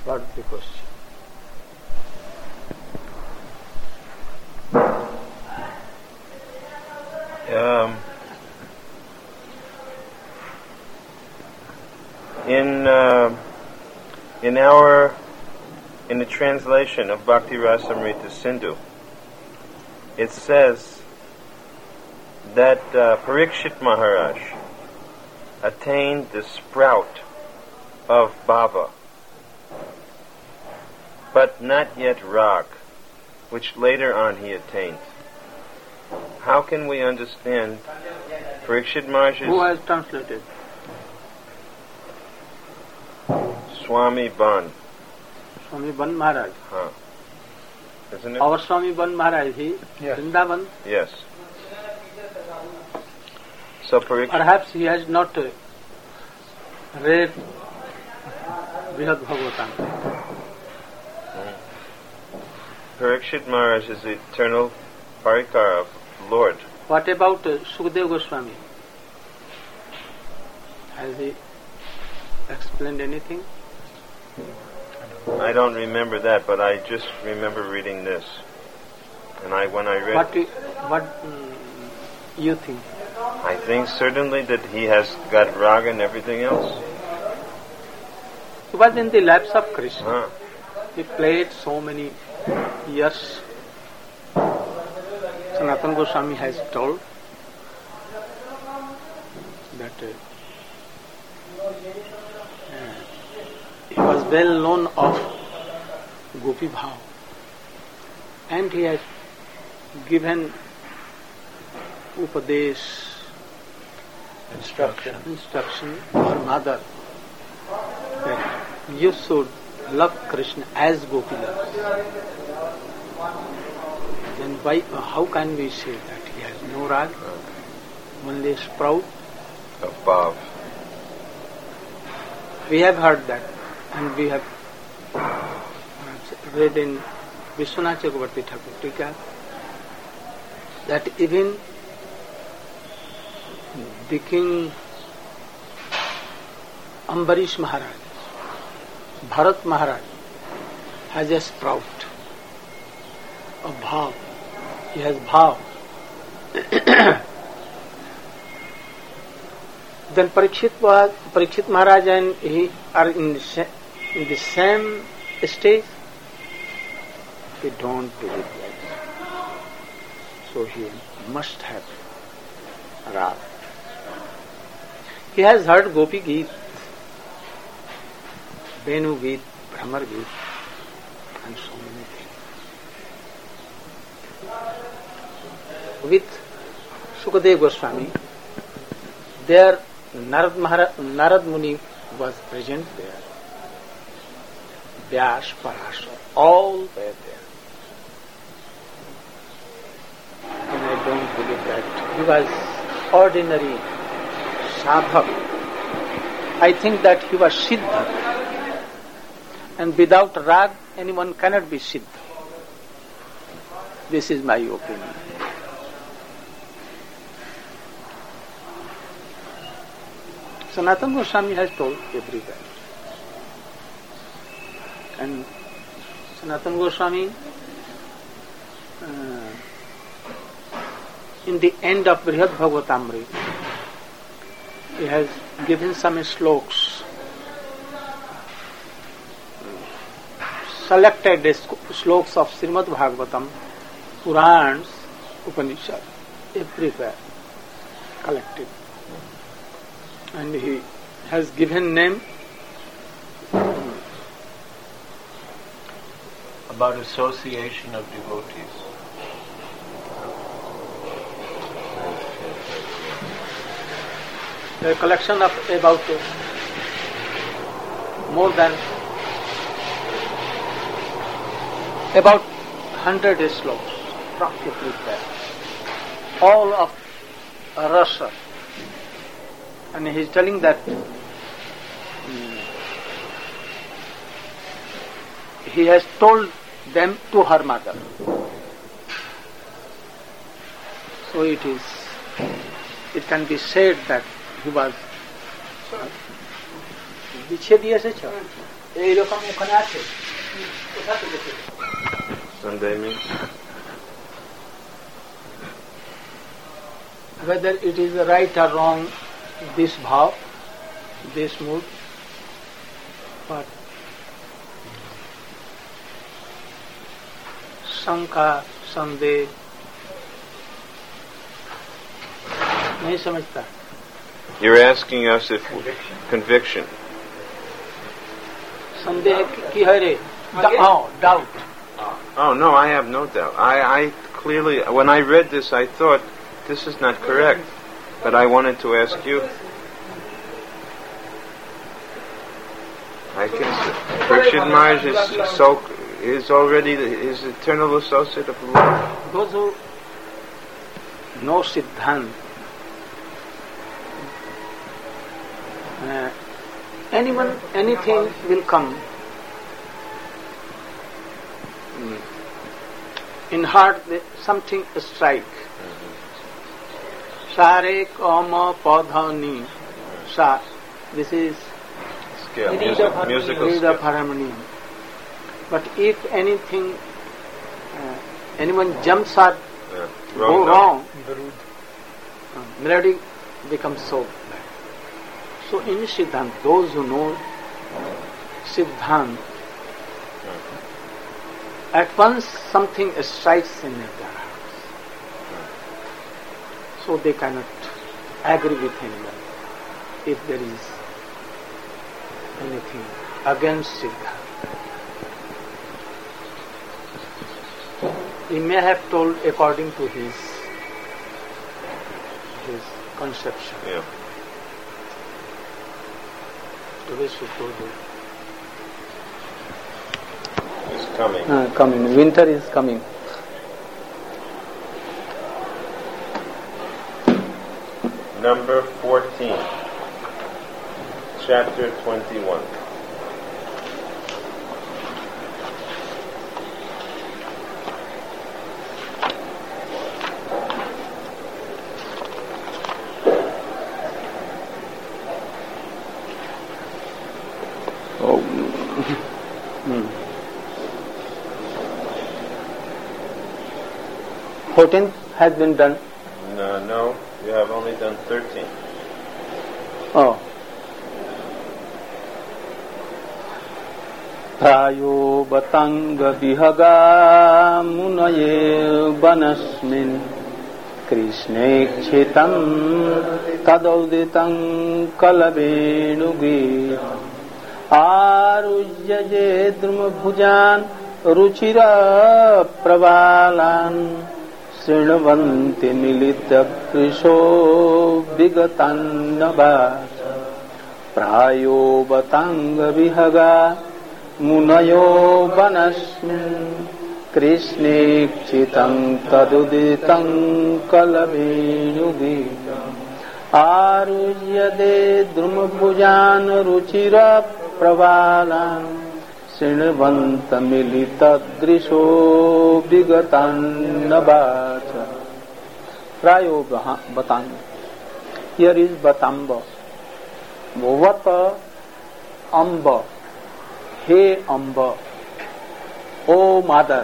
What's the question? In the translation of Bhakti Rasamrita Sindhu, it says that Parikshit Maharaj attained the sprout of bhava, but not yet rag, which later on he attained. How can we understand Parikshit Maharaj's... Who has translated? Swami Ban. Swami Ban Maharaj. Isn't it? Our Swami Ban Maharaj, he? Yes. Vrindavan? Yes. So perhaps he has not read Brihad Bhagavatam. Parikshit Maharaj is the eternal parikara of Lord. What about Sukadeva Goswami? Has he explained anything? I don't remember that, but I just remember reading this. And when I read... What you think? I think certainly that he has got raga and everything else. He was in the laps of Krishna. Huh. He played so many years. Sanatana Goswami has told that he was well known of Gopi Bhav, and he has given Upadesh, instruction for mother that you should love Krishna as Gopi loves. Then how can we say that he has no rag, only sprout of bhav? We have heard that, and we have read in Vishwanath Chakravarti Thakur Tika that even the king Ambarish Maharaj, Bharat Maharaj, has a sprout of bhav. He has bhav. Then Parikshit Maharaj and he are in the same stage. We don't believe that. So he must have rag. He has heard Gopi Geet, Venu Geet, Brahmar Geet, and so many things. With Sukadeva Goswami, there Narad Muni was present there. Vyas, Parashar, all were there. And I don't believe that he was ordinary sadhak. I think that he was siddha. And without rag, anyone cannot be siddha. This is my opinion. Sanatana Goswami has told everywhere. And Sanatana Goswami, in the end of Brihad Bhagavatamrita, he has given some sloks, selected sloks of Srimad Bhagavatam, Purans, Upanishad, everywhere collected. And he has given name about association of devotees. A collection of about more than about 100 slokas, practically there, all of rasa. And he is telling that he has told them to her mother. So it can be said that he was এইরকম ওখানে আছে কোথা থেকে Sunday means? whether it is right or wrong, this bhav, this mood, but शंका संदेह नहीं समझता. You're asking us if conviction. संदेह की है रे. Doubt. Oh no, I have no doubt. I clearly, when I read this, I thought this is not correct, but I wanted to ask you. I can say Parikshit Maharaj is already his eternal associate of the Lord. Those who know Siddhanta, anything will come. In heart, something strike. Sare kama padhani sa. This is Scale, musical reed scale. of harmony. But if anything, anyone jumps or go wrong, melody becomes so bad. So in Siddhanta, those who know Siddhanta, at once something strikes in their hearts. So they cannot agree with anyone if there is anything against Siddhanta. He may have told according to his conception. Yeah. The way she told it. It's coming. Coming. Winter is coming. Number 14, chapter 21. Oh. 14th has been done. No, you have only done 13. Oh. Prayo batanga bihaga munaye banasmin Krishne kshetam tadauditam kalavenugi Arujyaje druma bhujan ruchira pravalan Srinvanti milita krisho vigatannava Prayo batanga vihaga munayo vanasmin Krishne kshitam taduditam kalavenugi Aruhyade drumabhujan ruchira pravalan Srinvanta milita drisho vigatannavacha Prayo batanga. Here is batamba. Vata amba. He amba. O mother.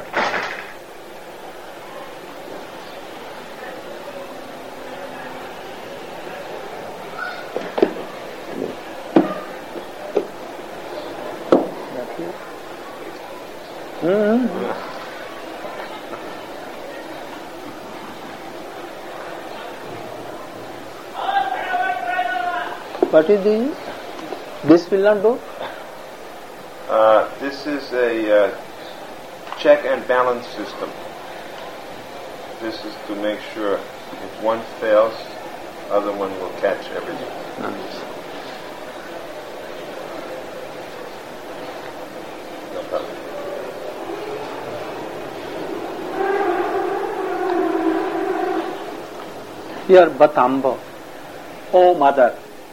What is this? This will not do? This is a check and balance system. This is to make sure if one fails, other one will catch everything. Nice. No problem. Here Batamba, O mother.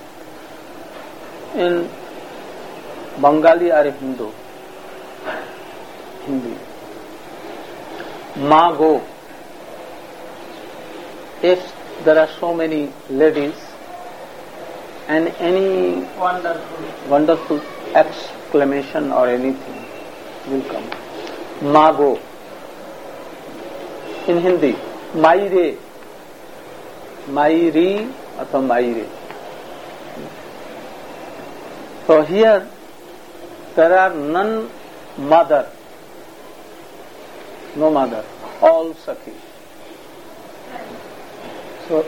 In Bengali or Hindi. Ma go. If there are so many ladies and any wonderful exclamation or anything will come. Mago. In Hindi, Maire. Mairi or Maire. So here there are none mother. No mother. All Sakhi. So,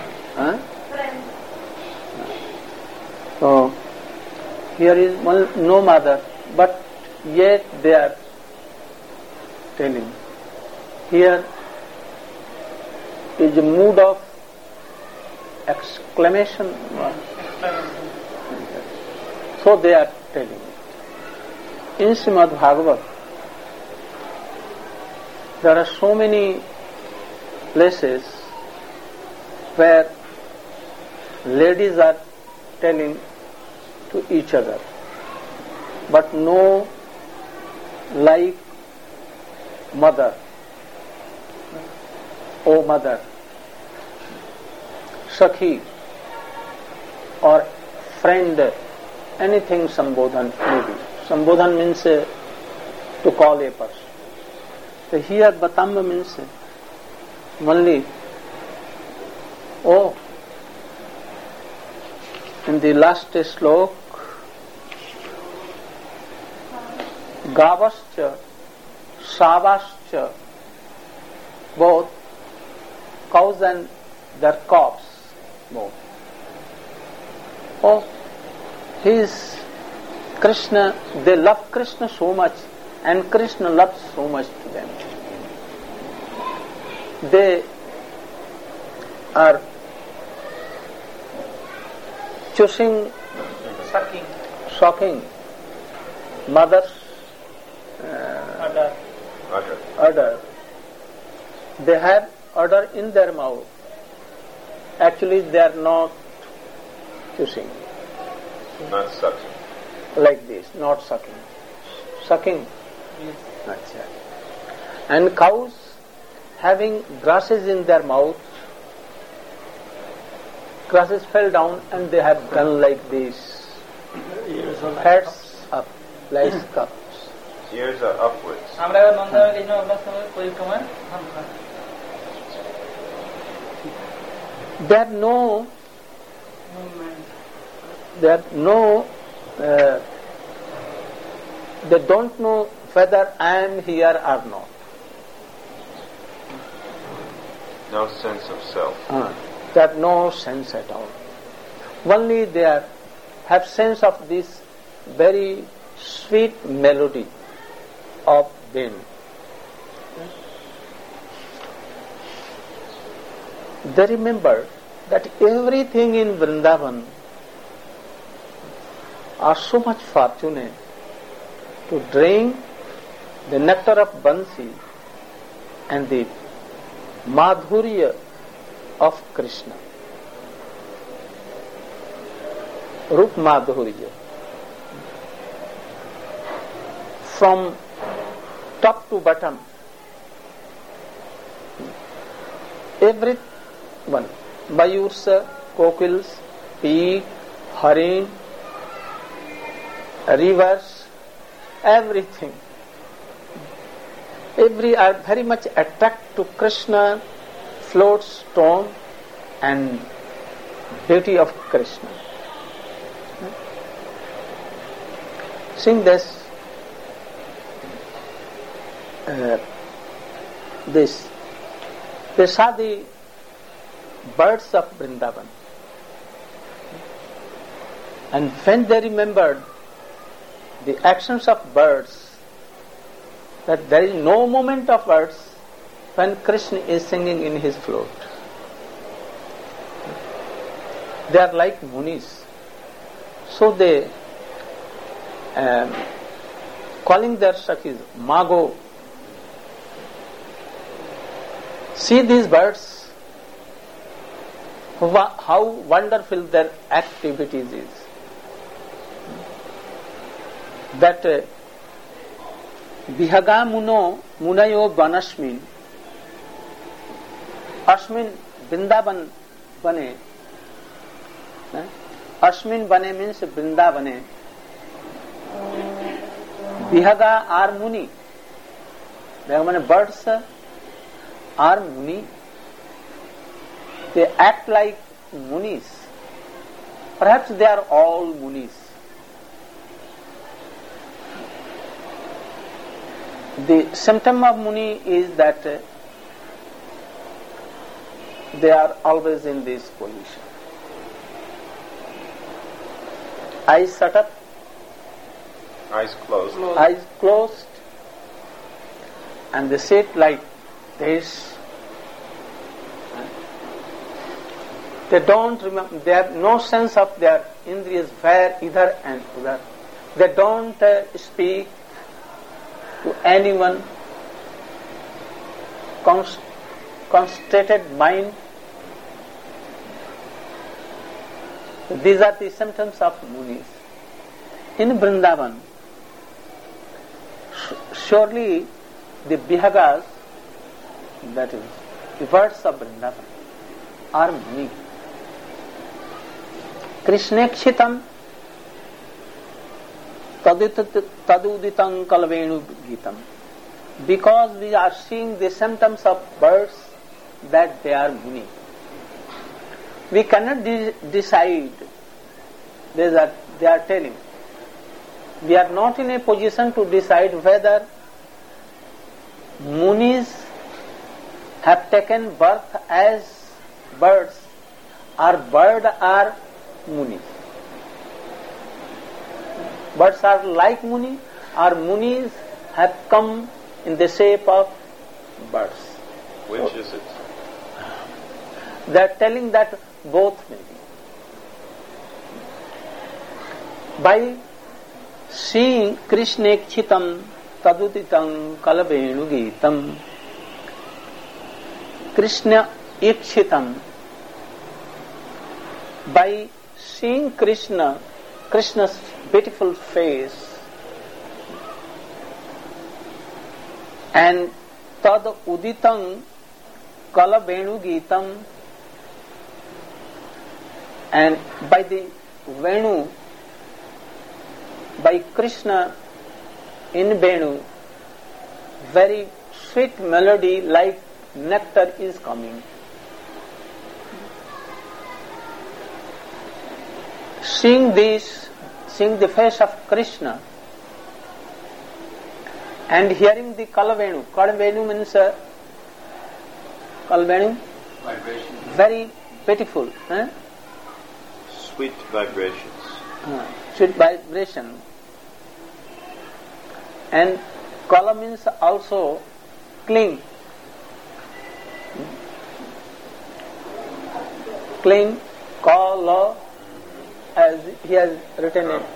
so here is no mother, but yet they are telling. Here is a mood of exclamation. So they are telling. In Srimad Bhagavat, there are so many places where ladies are telling to each other, but no like mother. O mother, Sakhi or friend, anything Sambodhan maybe. Sambodhan means to call a person. So here Batamba means only, oh, in the last slok, Gavascha, Savascha, both cows and their calves, both. Oh, he is Krishna, they love Krishna so much and Krishna loves so much to them. They are choosing, sucking mother's udder. They have udder in their mouth. Actually, they are not choosing. Not sucking. Like this, not sucking. Sucking. Yes. Achha. And cows having grasses in their mouth, grasses fell down and they have done like this. Heads up, like cups. Ears are upwards. There are no they don't know whether I am here or not. No sense of self. There are no sense at all. Only they have sense of this very sweet melody of them. They remember that everything in Vrindavan are so much fortunate to drink the nectar of Bansi and the madhurya of Krishna. Rup madhurya. From top to bottom, everyone, Mayurs, Kokils, Pig, Harin, rivers, everything. Every are very much attracted to Krishna, floats, tone and beauty of Krishna. Sing this. They saw the birds of Vrindavan, and when they remembered the actions of birds, that there is no moment of birds when Krishna is singing in his float. They are like munis, so they calling their Sakhis Mago. See these birds, how wonderful their activities is. That Bihaga Muno Munayo Banashmin Ashmin Vrindavan Bane. Ashmin Bane means Vrindavane. Vihaga are Muni. Birds are Muni. They act like Munis. Perhaps they are all Munis. The symptom of Muni is that they are always in this position. Eyes shut up. Eyes closed. Eyes closed. And they sit like this. They don't remember, they have no sense of their indriyas, where, either and udhar. They don't speak to anyone. Concentrated mind. These are the symptoms of Munis. In Vrindavan, surely the Vihagas, that is, the birds of Vrindavan, are Muni. Krishnekshitam taduditam kalvenu gitam. Because we are seeing the symptoms of birds that they are Muni. We cannot decide, they are telling. We are not in a position to decide whether Munis have taken birth as birds or bird are Munis. Birds are like Muni or Munis have come in the shape of birds. Which is it? They are telling that both may be. By seeing Krishnekshitam taduditam kalavenu gitam, Krishna ikshitam, by seeing Krishna's beautiful face, and tad uditam kalavenu gitam, and by the Venu, by Krishna in Venu, very sweet melody like nectar is coming. Seeing this, seeing the face of Krishna and hearing the Kalavenu. Kalavenu means Kalavenu? Vibration. Very beautiful. Sweet vibrations. Sweet vibration. And Kala means also cling. Cling, Kala, as he has written it.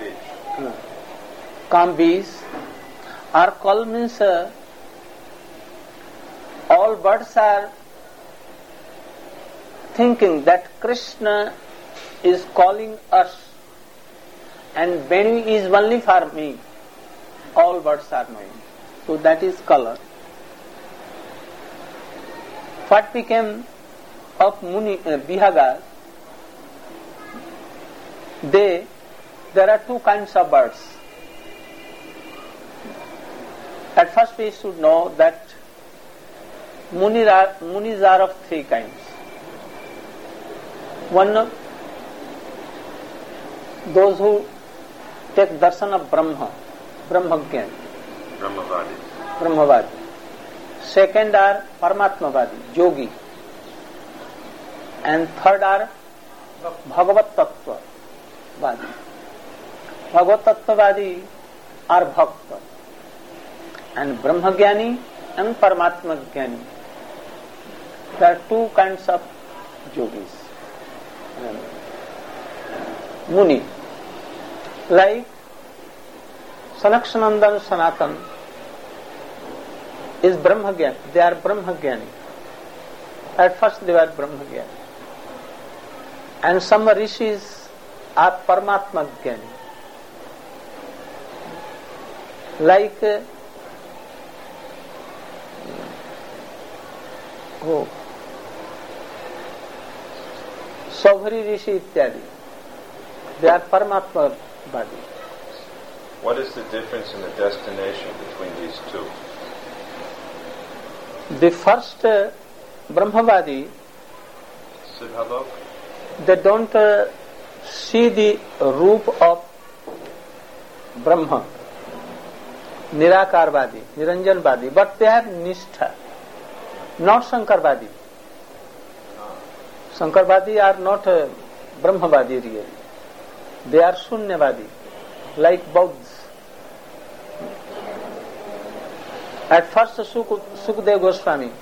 Kambis. Or Kal means all birds are thinking that Krishna is calling us and Venu is only for me. All birds are knowing. So that is color. What became of Muni, Vihagas? There are two kinds of birds. At first we should know that Munis are of three kinds. One, those who take darshan of Brahma, Brahmagyan, Brahmavadi. Second are Paramatmavadi, Yogi. And third are Bhagavat Tattva Vadi. Bhagavat Tattva Vadi are Bhakta. And Brahmagyani and Paramatmagyani. There are two kinds of yogis. Muni. Like Sanakshanandan Sanatan is Brahmagyani. They are Brahmagyani. At first they were Brahmagyani. And some rishis are Paramatmagyani. Like Saubhari Rishi ityadi. They are Paramatma body. What is the difference in the destination between these two? The first Brahmavadi, Siddhalok? they don't see the roop of Brahma, Nirakarvadi, Niranjanvadi, but they have Nishtha, not Shankarvadi. Shankarvadi are not Brahmavadi really. They are Shunyavadi, like Bauddhas. At first Sukadeva Goswami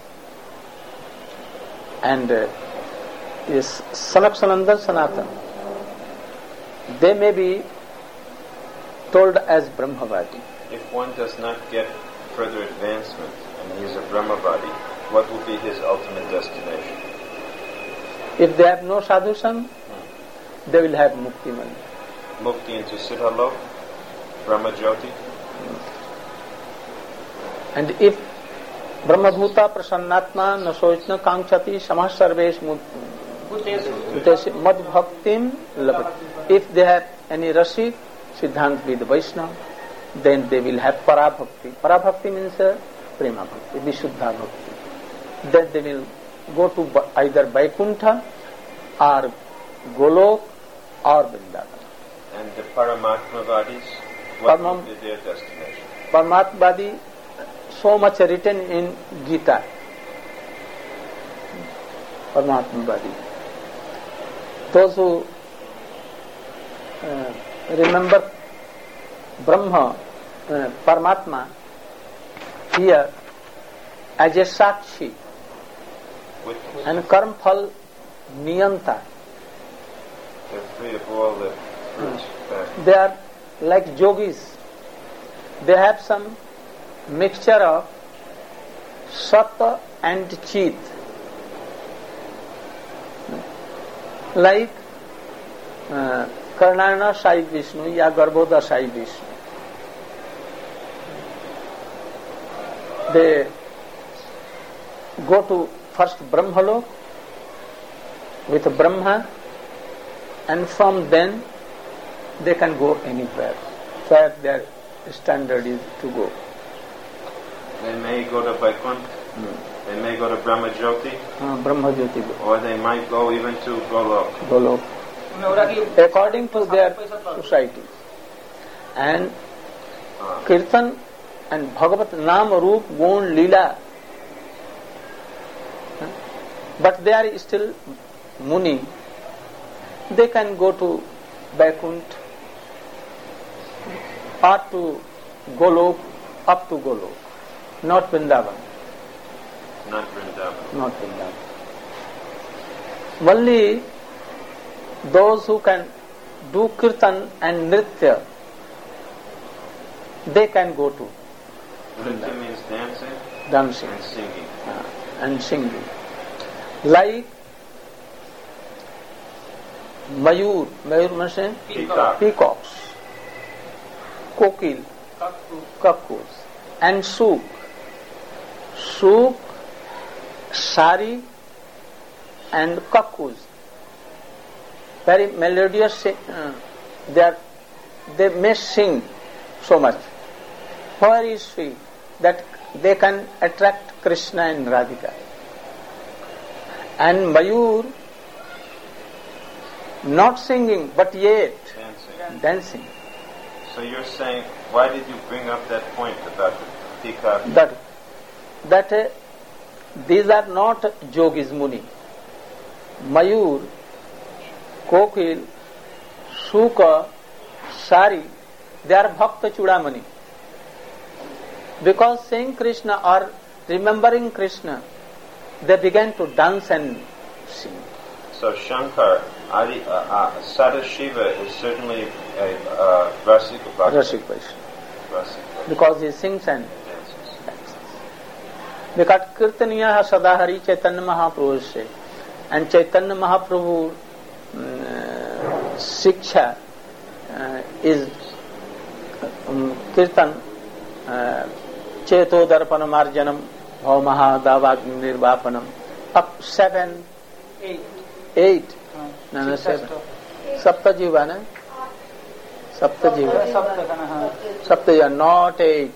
and Sanat Sanatan, they may be told as Brahmavadi. If one does not get further advancement and he is a Brahmavadi, what will be his ultimate destination? If they have no sadhusam, they will have mukti mani. Mukti into Siddhalok, Brahmajyoti? And if Brahmabhuta prasannatma nasochna kankshati samah sarvesh mad bhaktim labhat. If they have any Rashid, Siddhant with Vaishnava, then they will have Parabhakti. Parabhakti means Prema Bhakti, Vishuddha Bhakti. Then they will go to either Vaikuntha or Golok or Vrindavan. And the Paramatmavadis, what will be their destination? Paramatmavadi, so much written in Gita. Paramatmavadi. Those who remember Brahma, Paramatma, here as a Sakshi and Karmphal Niyanta. They're free of all the fruits. They are like yogis. They have some mixture of Sat and Chit. Like Karnayana Sai Vishnu ya Garbhoda Sai Vishnu. They go to first Brahmalok with Brahma, and from then they can go anywhere where their standard is to go. They may go to Vaikuntha, they may go to Brahmajyoti, Brahmajyoti, or they might go even to Golok. Golok, according to their society. And Kirtan and Bhagavat Nam Roop Gun Leela, but they are still Muni. They can go to Vaikuntha or to Golok, up to Golok, not Vrindavan. Not Vrindavan. Not Vrindavan. Only those who can do Kirtan and Nritya, they can go to Nritya means dancing? Dancing. And singing. And singing. Like Mayur means peacocks, Kokil, Kakkus, and Suk, Sari, and Kakkus. Very melodious. They may sing so much. Where is she? That they can attract Krishna and Radhika. And Mayur, not singing, but yet dancing. So you're saying, why did you bring up that point about the peacock? That these are not yogis, Muni. Mayur, Kokil, Suka, Sari, they are Bhakta Chudamani. Because saying Krishna or remembering Krishna, they began to dance and sing. So Shankar, Sadashiva is certainly a Rasik Bhakta. Rasik Vaishnava. Because he sings and dances. Because Kirtaniya Sadahari Chaitanya Mahaprabhu se, and Chaitanya Mahaprabhu Shiksha is Kirtan Cheto Darpana Marjanam Bhav Maha Davagni Nirvapanam up 7, 8. No, 7. Sapta Jivana. Saptajiva. Saptakana. Saptajiva, not 8.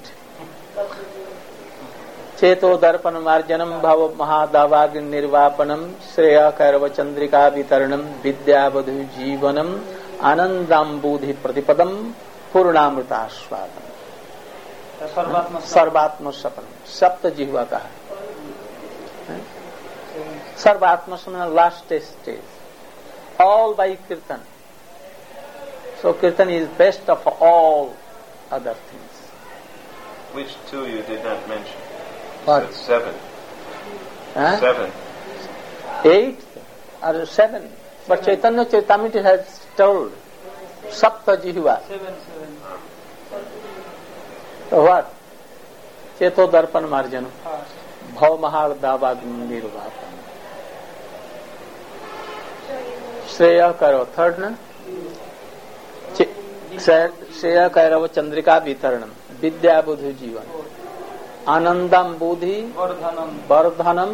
चेतो दर्पण मार्जनम भव महादावाग्नि निर्वापनम श्रेय कैरव चंद्रिका वितरणम विद्यावधु जीवनम आनंदाम्बुधि प्रतिपदम पूर्णामृतास्वादम सर्वात्म सपन सप्त जिह्वा का है सर्वात्म सपन last stage all by kirtan so kirtan is best of all other things. Which two you did not mention? What? 7. Huh? 7. 8 or 7. But Chaitanya Charitamrita has told Sapta Jihva. 7. So what? Cheto Darpan Marjana. Bhav Mahal Davad Nirvapan. Shreya Karo. Third, na? Shreya Kairava Chandrika Vitaranam. Vidya Buddhi Jivan. आनंदम बुद्धि वर्धनम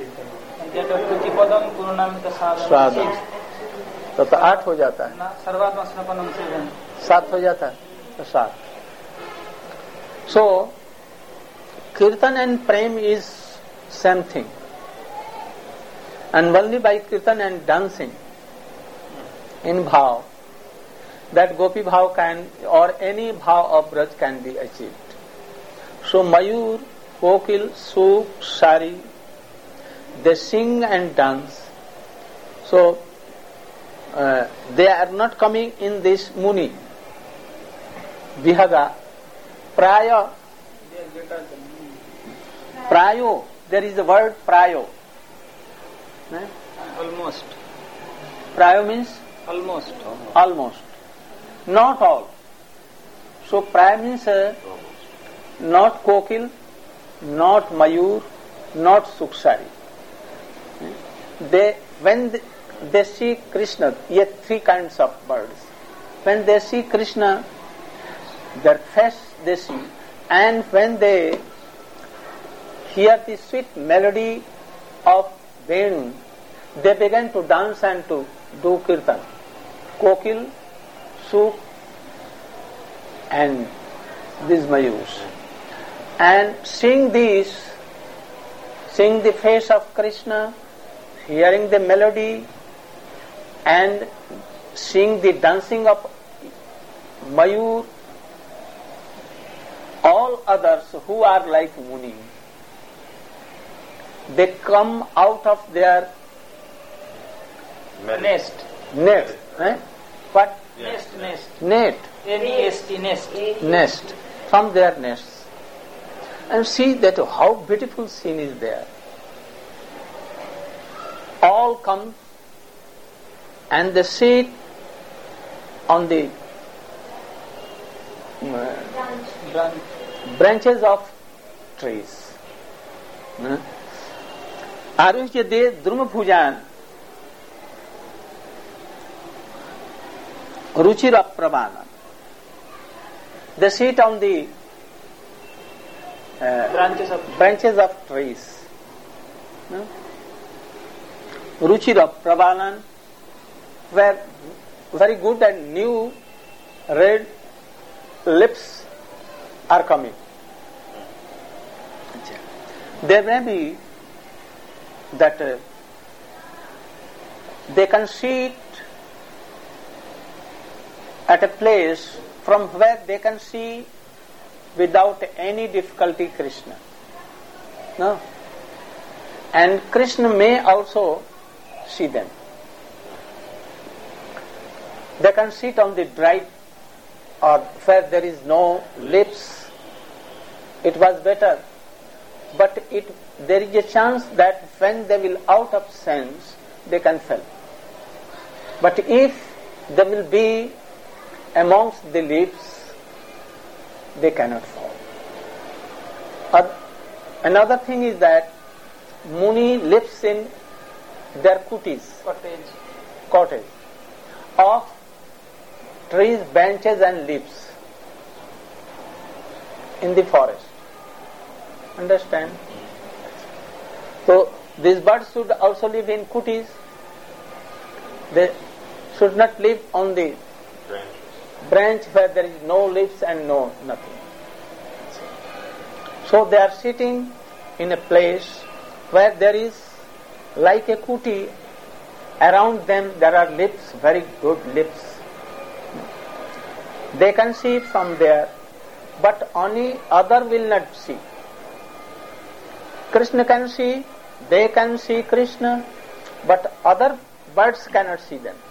स्वादम. तो 8 हो जाता है. 7 हो जाता है. तो 7. So kirtan and prem is same thing, and only by kirtan and dancing in bhav that gopi bhav can or any bhav of braj can be achieved. So Mayur, Kokil, Suk, Sari, they sing and dance. So they are not coming in this muni. Vihaga, Prayo, there is a word Prayo. Almost. Prayo means? Almost. Not all. So Prayo means not Kokil, not Mayur, not Suksari. When they see Krishna, yet 3 kinds of birds. When they see Krishna, their face they see, and when they hear the sweet melody of Venu, they begin to dance and to do kirtan. Kokil, Suk, and these Mayurs. And seeing this, seeing the face of Krishna, hearing the melody, and seeing the dancing of Mayur, all others who are like Muni, they come out of their Nest. What? Nest. Nest. From their nests. And see that how beautiful scene is there. All come and they sit on the branches of trees. Aruhya de Druma Bhujan Ruchira Prabhana. They sit on the branches of trees. Ruchira Prabhanan, where very good and new red lips are coming. There may be that they can sit at a place from where they can see without any difficulty Krishna. No? And Krishna may also see them. They can sit on the dry or where there is no lips. It was better. But there is a chance that when they will out of sense, they can fall. But if they will be amongst the lips, they cannot fall. Another thing is that Muni lives in their cottage of trees, branches and leaves in the forest. Understand? So these birds should also live in kutis. They should not live on the branch where there is no leaves and no nothing. So they are sitting in a place where there is like a kuti. Around them there are lips, very good lips. They can see from there, but only other will not see. Krishna can see, they can see Krishna, but other birds cannot see them.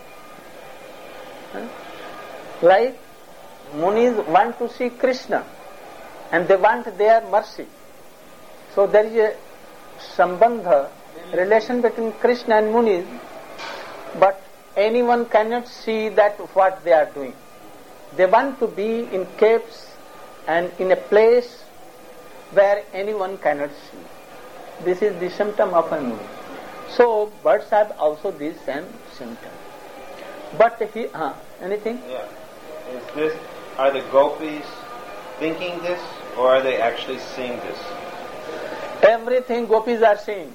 Like Munis want to see Krishna and they want their mercy. So there is a sambandha, relation between Krishna and Munis, but anyone cannot see that what they are doing. They want to be in caves and in a place where anyone cannot see. This is the symptom of a Muni. So birds have also this same symptom. But anything? Yeah. Are the gopis thinking this, or are they actually seeing this? Everything gopis are seeing.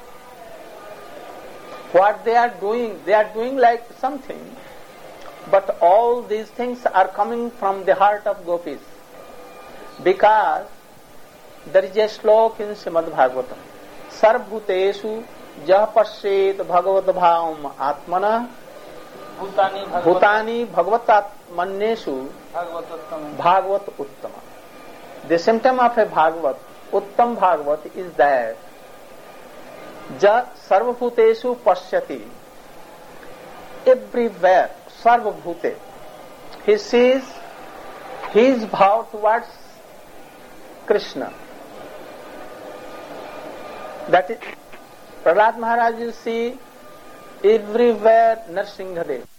What they are doing like something, but all these things are coming from the heart of gopis. Because there is a slok in Srimad Bhagavatam. Sarvbhuteshu jah pasyet bhagavad bhavam atmana bhutani bhagavat atmaneshu bhagavat uttama. The symptom of a Bhagavat, Uttam Bhagavat, is that ja sarvabhuteshu pasyati. Everywhere, sarvabhute, he sees his bhav towards Krishna. That is, Prahlad Maharaj, you see everywhere Nrsimhadev.